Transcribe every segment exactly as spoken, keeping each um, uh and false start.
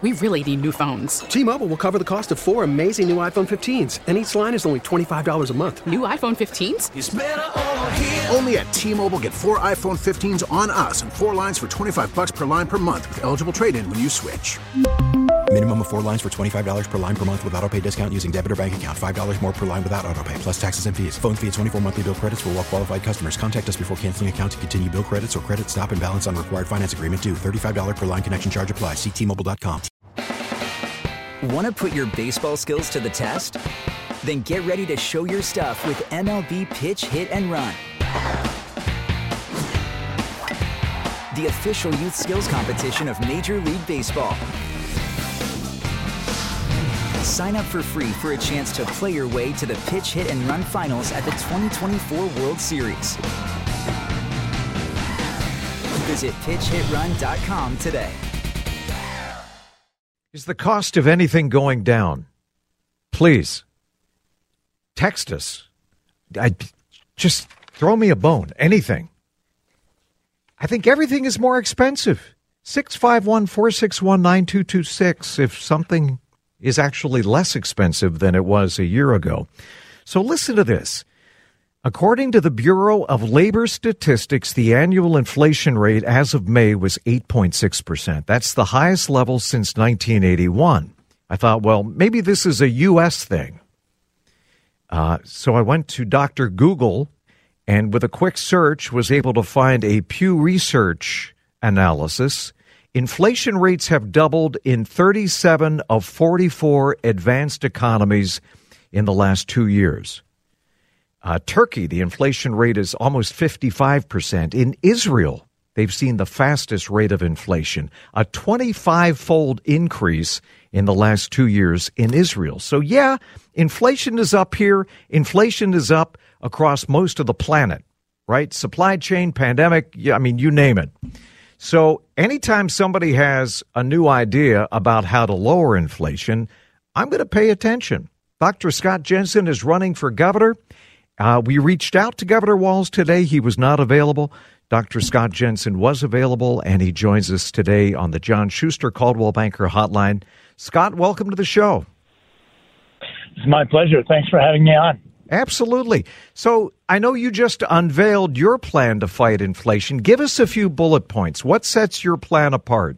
We really need new phones. T-Mobile will cover the cost of four amazing new iPhone fifteens, and each line is only twenty-five dollars a month. New iPhone fifteens? It's better over here. Only at T-Mobile, get four iPhone fifteens on us and four lines for twenty-five dollars per line per month with eligible trade-in when you switch. Minimum of four lines for twenty-five dollars per line per month with autopay discount using debit or bank account. five dollars more per line without autopay, plus taxes and fees. Phone fee at twenty-four monthly bill credits for well-qualified customers. Contact us before canceling account to continue bill credits or credit stop and balance on required finance agreement due. thirty-five dollars per line connection charge applies. See T Mobile dot com. Want to put your baseball skills to the test? Then get ready to show your stuff with M L B Pitch, Hit, and Run. The official youth skills competition of Major League Baseball. Sign up for free for a chance to play your way to the Pitch, Hit, and Run finals at the twenty twenty-four World Series. Visit pitch hit run dot com today. Is the cost of anything going down? Please, text us. I, just throw me a bone, anything. I think everything is more expensive. six five one, four six one, nine two two six if something is actually less expensive than it was a year ago. So listen to this. According to the Bureau of Labor Statistics, the annual inflation rate as of May was eight point six percent. That's the highest level since nineteen eighty-one. I thought, well, maybe this is a U S thing. Uh, so I went to Doctor Google and with a quick search was able to find a Pew Research analysis. Inflation rates have doubled in thirty-seven of forty-four advanced economies in the last two years. Uh, Turkey, the inflation rate is almost fifty-five percent. In Israel, they've seen the fastest rate of inflation, a twenty-five-fold increase in the last two years in Israel. So, yeah, inflation is up here. Inflation is up across most of the planet, right? Supply chain, pandemic, I mean, you name it. So anytime somebody has a new idea about how to lower inflation, I'm going to pay attention. Doctor Scott Jensen is running for governor. Uh, we reached out to Governor Walz today. He was not available. Doctor Scott Jensen was available, and he joins us today on the John Schuster Coldwell Banker Hotline. Scott, welcome to the show. It's my pleasure. Thanks for having me on. Absolutely. So I know you just unveiled your plan to fight inflation. Give us a few bullet points. What sets your plan apart?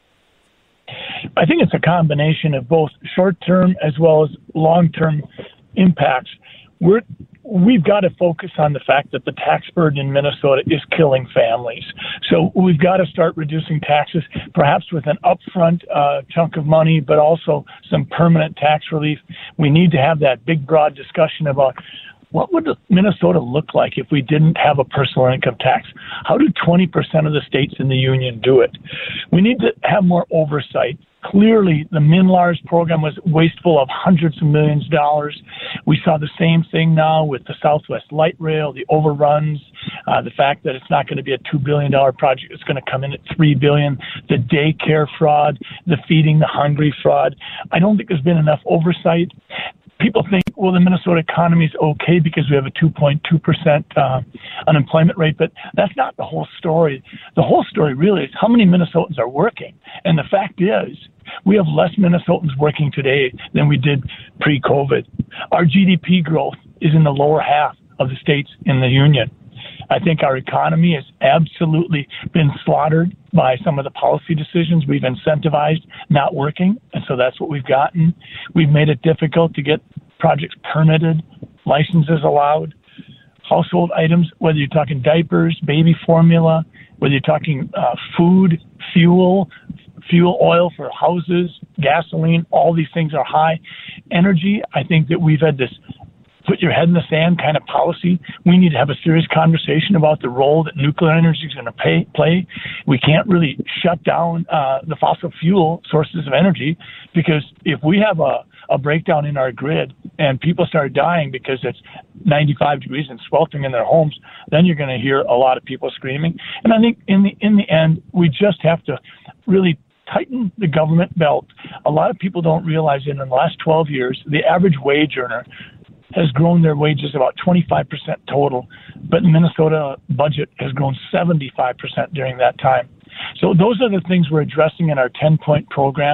I think it's a combination of both short-term as well as long-term impacts. We're We've got to focus on the fact that the tax burden in Minnesota is killing families. So we've got to start reducing taxes, perhaps with an upfront uh, chunk of money, but also some permanent tax relief. We need to have that big, broad discussion about what would Minnesota look like if we didn't have a personal income tax? How do twenty percent of the states in the union do it? We need to have more oversight. Clearly, the MNLARS program was wasteful of hundreds of millions of dollars. We saw the same thing now with the Southwest Light Rail, the overruns, uh, the fact that it's not going to be a two billion dollars project. It's going to come in at three billion dollars, the daycare fraud, the feeding the hungry fraud. I don't think there's been enough oversight. People think, well, the Minnesota economy is okay because we have a two point two percent uh, unemployment rate, but that's not the whole story. The whole story really is how many Minnesotans are working. And the fact is, we have less Minnesotans working today than we did pre-COVID. Our G D P growth is in the lower half of the states in the union. I think our economy has absolutely been slaughtered by some of the policy decisions we've incentivized not working, and so that's what we've gotten. We've made it difficult to get projects permitted, licenses allowed, household items, whether you're talking diapers, baby formula, whether you're talking uh, food, fuel, fuel oil for houses, gasoline, all these things are high. Energy, I think that we've had this put your head in the sand kind of policy. We need to have a serious conversation about the role that nuclear energy is going to pay, play. We can't really shut down uh, the fossil fuel sources of energy, because if we have a, a breakdown in our grid and people start dying because it's ninety-five degrees and sweltering in their homes, then you're going to hear a lot of people screaming. And I think in the in the end, we just have to really tighten the government belt. A lot of people don't realize that in the last twelve years, the average wage earner has grown their wages about twenty-five percent total, but the Minnesota budget has grown seventy-five percent during that time. So those are the things we're addressing in our ten-point program.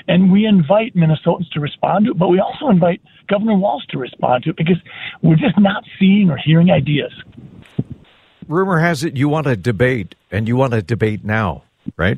And we invite Minnesotans to respond to it, but we also invite Governor Walz to respond to it because we're just not seeing or hearing ideas. Rumor has it you want to debate, and you want to debate now, right?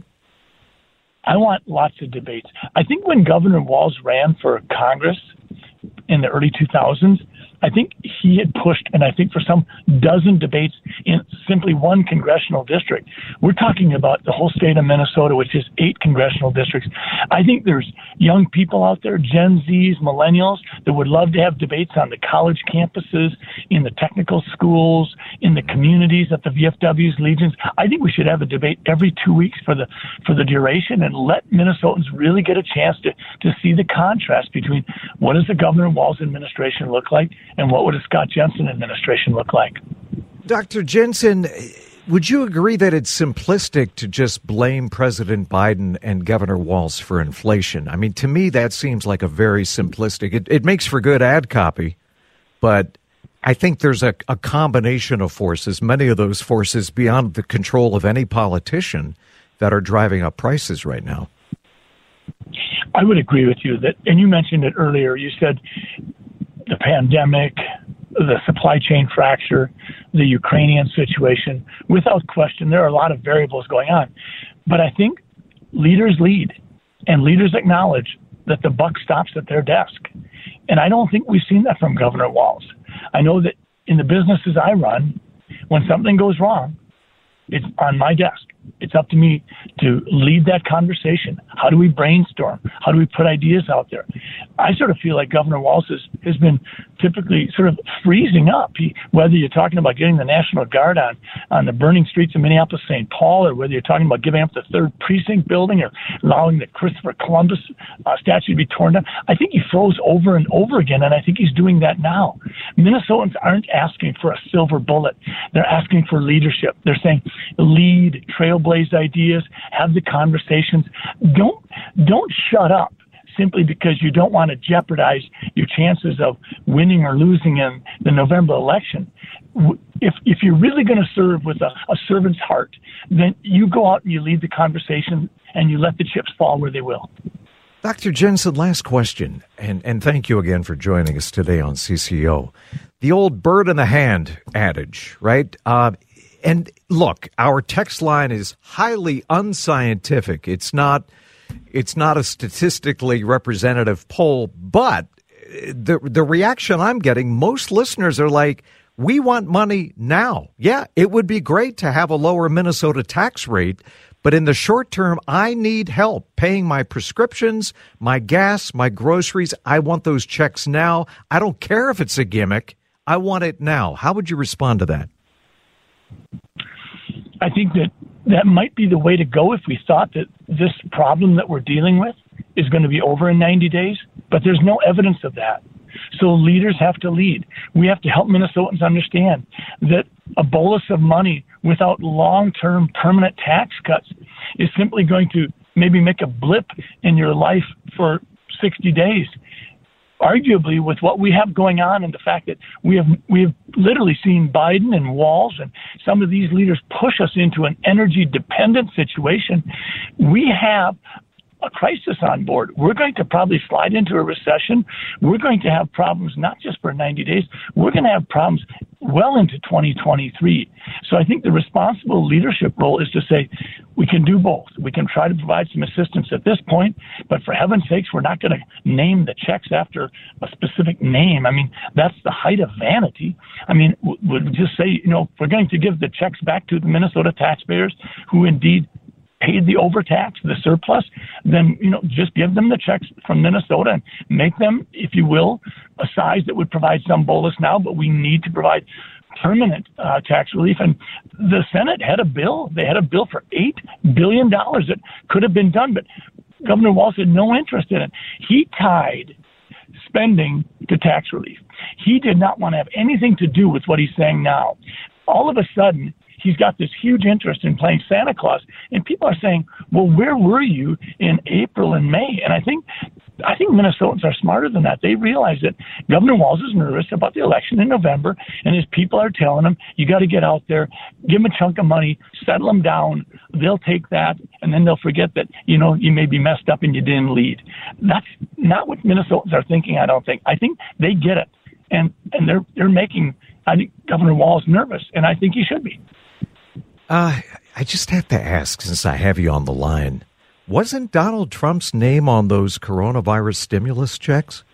I want lots of debates. I think when Governor Walz ran for Congress in the early two thousands, I think he had pushed, and I think for some dozen debates in simply one congressional district. We're talking about the whole state of Minnesota, which is eight congressional districts. I think there's young people out there, Gen Zs, millennials, that would love to have debates on the college campuses, in the technical schools, in the communities at the V F Ws, Legions. I think we should have a debate every two weeks for the for the duration and let Minnesotans really get a chance to, to see the contrast between what does the Governor Walz administration look like and what would a Scott Jensen administration look like. Doctor Jensen, would you agree that it's simplistic to just blame President Biden and Governor Walz for inflation? I mean, to me, that seems like a very simplistic. It, it makes for good ad copy, but I think there's a, a combination of forces, many of those forces beyond the control of any politician, that are driving up prices right now. I would agree with you that, and you mentioned it earlier. You said the pandemic, the supply chain fracture, the Ukrainian situation. Without question, there are a lot of variables going on. But I think leaders lead, and leaders acknowledge that the buck stops at their desk. And I don't think we've seen that from Governor Walz. I know that in the businesses I run, when something goes wrong, it's on my desk. It's up to me to lead that conversation. How do we brainstorm? How do we put ideas out there? I sort of feel like Governor Walz has, has been typically sort of freezing up. He, whether you're talking about getting the National Guard on, on the burning streets of Minneapolis, Saint Paul, or whether you're talking about giving up the third precinct building or allowing the Christopher Columbus uh, statue to be torn down, I think he froze over and over again, and I think he's doing that now. Minnesotans aren't asking for a silver bullet. They're asking for leadership. They're saying lead, trailblaze ideas, have the conversations. Don't don't shut up simply because you don't want to jeopardize your chances of winning or losing in the November election. If if you're really going to serve with a, a servant's heart, then you go out and you lead the conversation and you let the chips fall where they will. Doctor Jensen, last question, and, and thank you again for joining us today on C C O. The old bird in the hand adage, right? Uh, and look, our text line is highly unscientific. It's not it's not a statistically representative poll, but the the reaction I'm getting, most listeners are like, we want money now. Yeah, it would be great to have a lower Minnesota tax rate, but in the short term, I need help paying my prescriptions, my gas, my groceries. I want those checks now. I don't care if it's a gimmick. I want it now. How would you respond to that? I think that that might be the way to go if we thought that this problem that we're dealing with is going to be over in ninety days, but there's no evidence of that. So leaders have to lead. We have to help Minnesotans understand that a bolus of money without long-term permanent tax cuts is simply going to maybe make a blip in your life for sixty days. Arguably, with what we have going on and the fact that we have we have literally seen Biden and Walz and some of these leaders push us into an energy-dependent situation, we have a crisis on board. We're going to probably slide into a recession. We're going to have problems not just for ninety days. We're going to have problems well into twenty twenty-three. So I think the responsible leadership role is to say we can do both. We can try to provide some assistance at this point, but for heaven's sakes, we're not going to name the checks after a specific name. I mean, that's the height of vanity. I mean, we'll just say, you know, we're going to give the checks back to the Minnesota taxpayers who indeed paid the overtax, the surplus, then, you know, just give them the checks from Minnesota and make them, if you will, a size that would provide some bolus now, but we need to provide permanent uh, tax relief. And the Senate had a bill. They had a bill for eight billion dollars that could have been done, but Governor Walz had no interest in it. He tied spending to tax relief. He did not want to have anything to do with what he's saying now. All of a sudden, he's got this huge interest in playing Santa Claus. And people are saying, well, where were you in April and May? And I think I think Minnesotans are smarter than that. They realize that Governor Walz is nervous about the election in November, and his people are telling him, you got to get out there, give him a chunk of money, settle him down. They'll take that, and then they'll forget that, you know, you may be messed up and you didn't lead. That's not what Minnesotans are thinking, I don't think. I think they get it, and, and they're they're making, I think, Governor Walz nervous, and I think he should be. Uh, I just have to ask, since I have you on the line, wasn't Donald Trump's name on those coronavirus stimulus checks?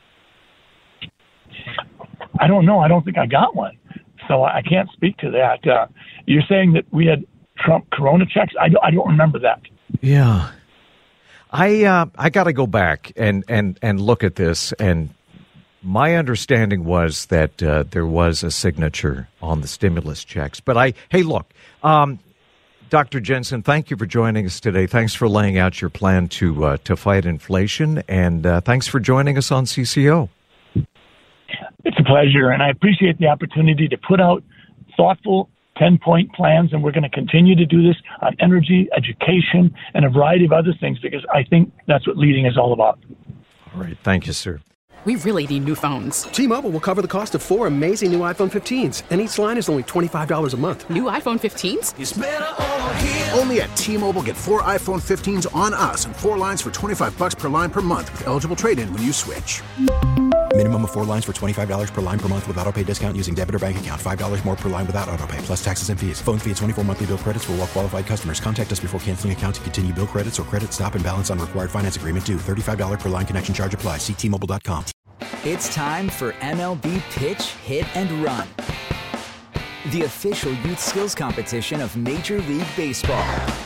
I don't know. I don't think I got one. So I can't speak to that. Uh, you're saying that we had Trump corona checks? I don't, I don't remember that. Yeah. I uh, I got to go back and, and, and look at this. And my understanding was that uh, there was a signature on the stimulus checks. But I, hey, look, um, Doctor Jensen, thank you for joining us today. Thanks for laying out your plan to uh, to fight inflation, and uh, thanks for joining us on C C O. It's a pleasure, and I appreciate the opportunity to put out thoughtful ten-point plans, and we're going to continue to do this on energy, education, and a variety of other things, because I think that's what leading is all about. All right. Thank you, sir. We really need new phones. T-Mobile will cover the cost of four amazing new iPhone fifteens, and each line is only twenty-five dollars a month. New iPhone fifteens? It's better over here. Only at T-Mobile, get four iPhone fifteens on us and four lines for twenty-five bucks per line per month with eligible trade-in when you switch. Minimum of four lines for twenty-five dollars per line per month with autopay discount using debit or bank account. five dollars more per line without autopay, plus taxes and fees. Phone fee at twenty-four monthly bill credits for well-qualified customers. Contact us before canceling account to continue bill credits or credit stop and balance on required finance agreement due. thirty-five dollars per line connection charge applies. See T Mobile dot com. It's time for M L B Pitch, Hit, and Run, the official youth skills competition of Major League Baseball.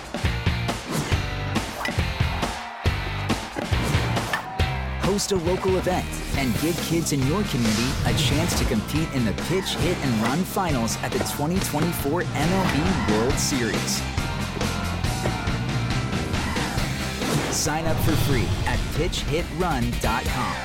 Host a local event and give kids in your community a chance to compete in the Pitch, Hit, and Run finals at the twenty twenty-four M L B World Series. Sign up for free at pitch hit run dot com.